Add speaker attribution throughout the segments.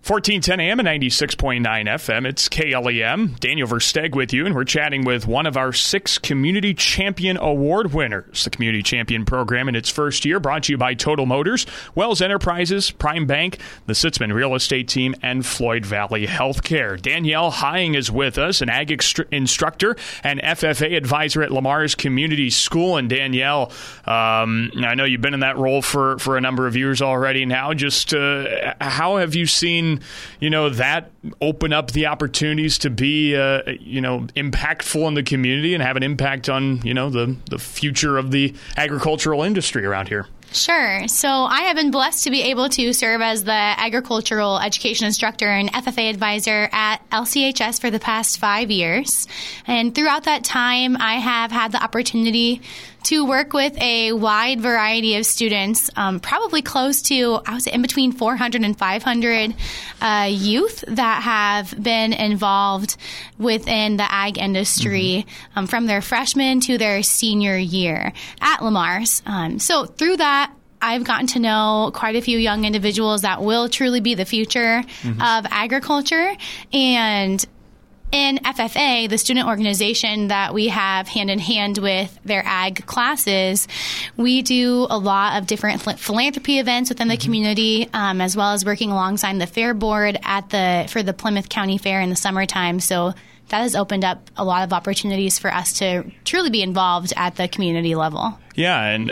Speaker 1: 1410 AM and 96.9 FM. It's KLEM. Daniel Versteeg with you, and we're chatting with one of our 6 Community Champion Award winners. The Community Champion program in its first year, brought to you by Total Motors, Wells Enterprises, Prime Bank, the Sitzman Real Estate Team, and Floyd Valley Healthcare. Danielle Hying is with us, an ag instructor and FFA advisor at Lamar's Community School. And Danielle, I know you've been in that role for a number of years already now. Just how have you seen that open up the opportunities to be, impactful in the community and have an impact on, the future of the agricultural industry around here?
Speaker 2: Sure. So I have been blessed to be able to serve as the agricultural education instructor and FFA advisor at LCHS for the past 5 years. And throughout that time, I have had the opportunity to work with a wide variety of students, probably close to, I would say, in between 400 and 500 youth that have been involved within the ag industry from their freshman to their senior year at Lamar's. So through that, I've gotten to know quite a few young individuals that will truly be the future of agriculture. And in FFA, the student organization that we have hand in hand with their ag classes, we do a lot of different philanthropy events within the community, as well as working alongside the Fair Board for the Plymouth County Fair in the summertime. So that has opened up a lot of opportunities for us to truly be involved at the community level.
Speaker 1: Yeah, and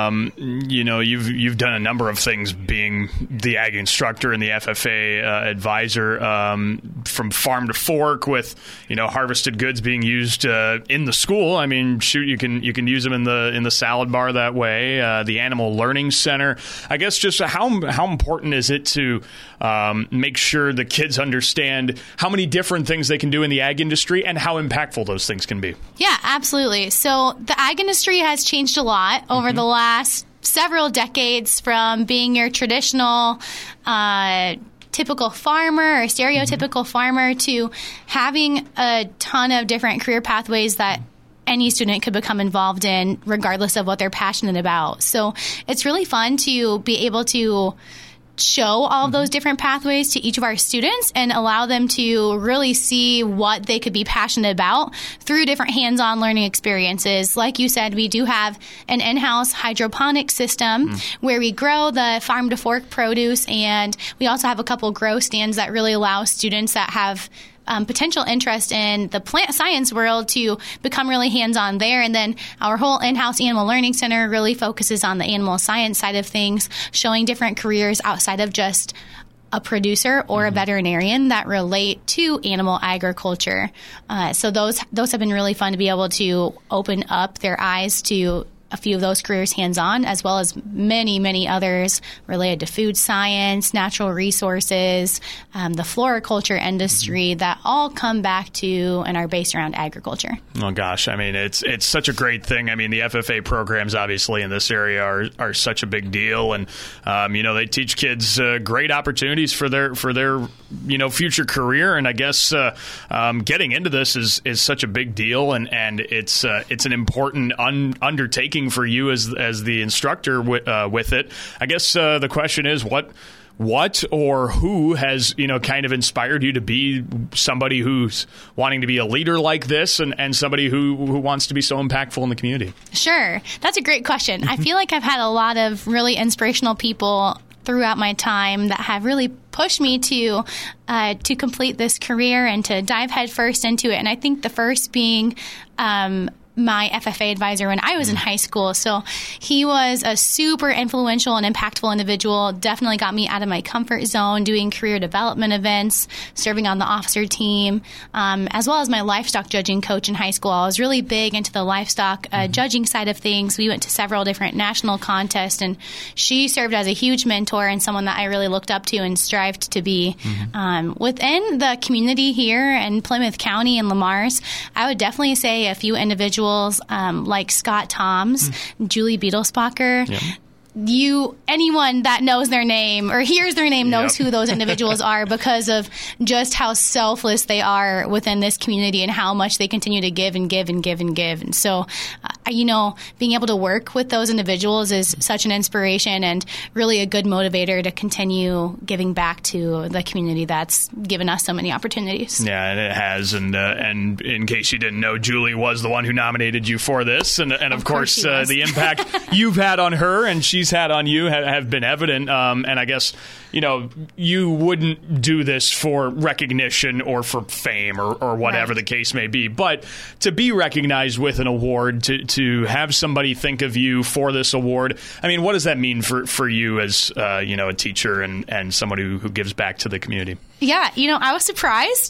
Speaker 1: you've done a number of things being the ag instructor and the FFA advisor, from farm to fork with harvested goods being used in the school. I mean, shoot, you can use them in the salad bar that way. The Animal Learning Center. I guess just how important is it to make sure the kids understand how many different things they can do in the ag industry and how impactful those things can be? Yeah,
Speaker 2: absolutely. So the ag industry has changed a lot over the last several decades, from being your traditional typical farmer or stereotypical farmer to having a ton of different career pathways that any student could become involved in regardless of what they're passionate about. So it's really fun to be able to show all of those different pathways to each of our students and allow them to really see what they could be passionate about through different hands-on learning experiences. Like you said, we do have an in-house hydroponic system where we grow the farm-to-fork produce, and we also have a couple grow stands that really allow students that have potential interest in the plant science world to become really hands-on there. And then our whole in-house Animal Learning Center really focuses on the animal science side of things, showing different careers outside of just a producer or a veterinarian that relate to animal agriculture. So those have been really fun to be able to open up their eyes to a few of those careers hands-on, as well as many, many others related to food science, natural resources, the floriculture industry, that all come back to and are based around agriculture.
Speaker 1: Oh, gosh. I mean, it's such a great thing. I mean, the FFA programs, obviously, in this area are such a big deal. And, they teach kids great opportunities for their future career. And I guess getting into this is such a big deal. And it's an important undertaking for you as the instructor with it. I guess the question is, what or who has kind of inspired you to be somebody who's wanting to be a leader like this, and somebody who wants to be so impactful in the community?
Speaker 2: Sure, that's a great question. I feel like I've had a lot of really inspirational people throughout my time that have really pushed me to complete this career and to dive headfirst into it. And I think the first being my FFA advisor when I was in high school. So he was a super influential and impactful individual, definitely got me out of my comfort zone, doing career development events, serving on the officer team, as well as my livestock judging coach in high school. I was really big into the livestock judging side of things. We went to several different national contests, and she served as a huge mentor and someone that I really looked up to and strived to be. Within the community here in Plymouth County and Lamar's, I would definitely say a few individuals like Scott Toms, Julie Beetlespacher. Anyone that knows their name or hears their name knows who those individuals are, because of just how selfless they are within this community and how much they continue to give and give and give and give. And so being able to work with those individuals is such an inspiration and really a good motivator to continue giving back to the community that's given us so many opportunities.
Speaker 1: Yeah, and it has. And in case you didn't know, Julie was the one who nominated you for this. And of course the impact you've had on her and she's had on you have been evident. And I guess, you wouldn't do this for recognition or for fame or whatever the case may be. But to be recognized with an award, to have somebody think of you for this award, I mean, what does that mean for you as, a teacher and someone who gives back to the community?
Speaker 2: Yeah, I was surprised.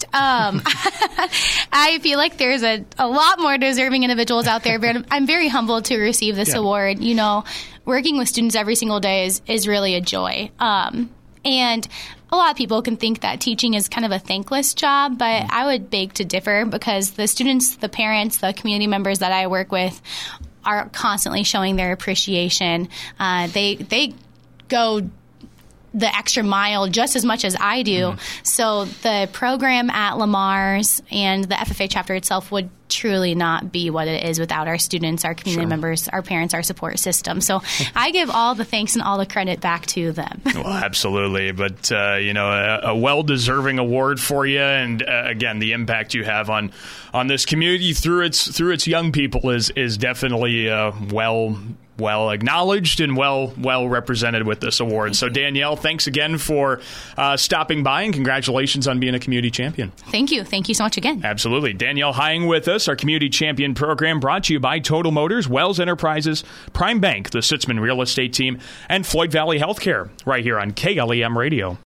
Speaker 2: I feel like there's a lot more deserving individuals out there, but I'm very humbled to receive this award. Working with students every single day is really a joy. And a lot of people can think that teaching is kind of a thankless job, but I would beg to differ because the students, the parents, the community members that I work with are constantly showing their appreciation. They go the extra mile just as much as I do. So the program at Lamar's and the FFA chapter itself would truly not be what it is without our students, our community members, our parents, our support system. So I give all the thanks and all the credit back to them.
Speaker 1: Well, absolutely. But, a well-deserving award for you. And again, the impact you have on this community through its young people is definitely well acknowledged and well represented with this award. So Danielle, thanks again for stopping by, and congratulations on being a community champion.
Speaker 2: Thank you. Thank you so much again.
Speaker 1: Absolutely. Danielle Hying with us, our community champion program brought to you by Total Motors, Wells Enterprises, Prime Bank, the Sitzman Real Estate Team, and Floyd Valley Healthcare right here on KLEM Radio.